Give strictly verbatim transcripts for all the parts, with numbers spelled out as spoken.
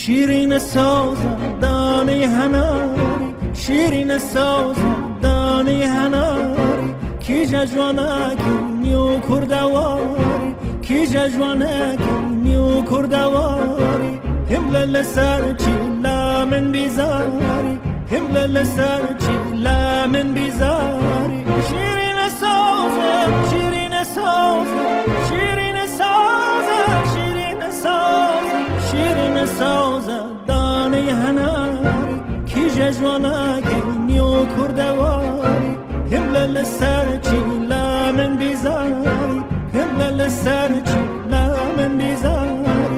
شیرین سازم دانه هناری شیرین سازم دانه هناری کی جوانکی نیو کردواری کی جوانکی نیو کردواری همل سرچی لامن بیزاری همل سرچی لامن بیزاری شیرین سازم شیرین سازم شیرین سازم شیرین سازم شیرین سازم دانه هناری کی جوانکی نیو کردواری همل سرچی لامن بیزاری همل سرچی لامن بیزاری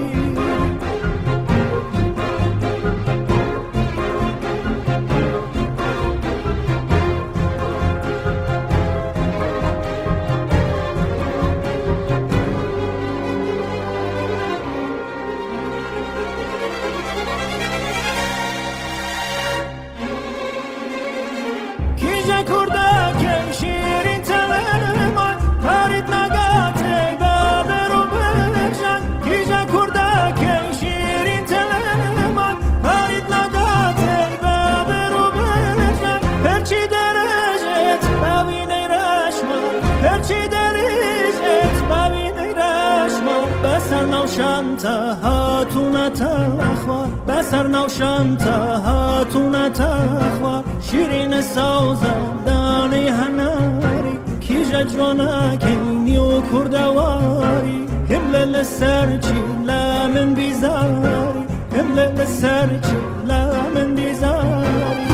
نوشانتا هاتونا تخوا بسر نوشانتا هاتونا تخوا شیرین سازم دانه هناری کی جوانا کی نیو کردواری همل سرچی لامن بیزاری همل سرچی لامن بیزاری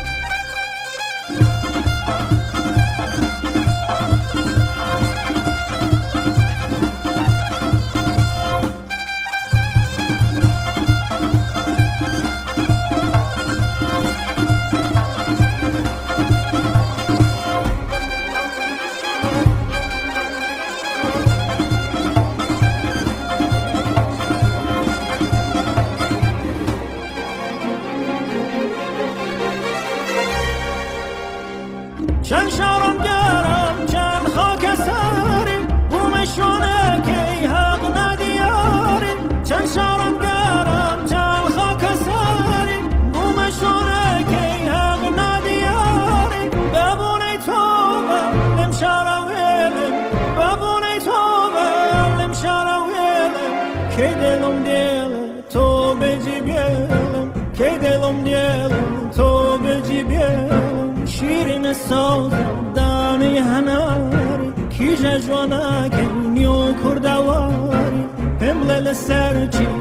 چند شارم گرم چند خاک ساری بومشونه که حق ندیاری چند شارم گرم چند خاک ساری بومشونه که حق ندیاری ببونه توبه لم شارویلم ببونه توبه لم شارویلم که دلم دیل تو بجی بیلم که دلم دیل تو بجی بیلم شیرین سازم دانه هناری کی جوانکی نیو کردواری همل سرچی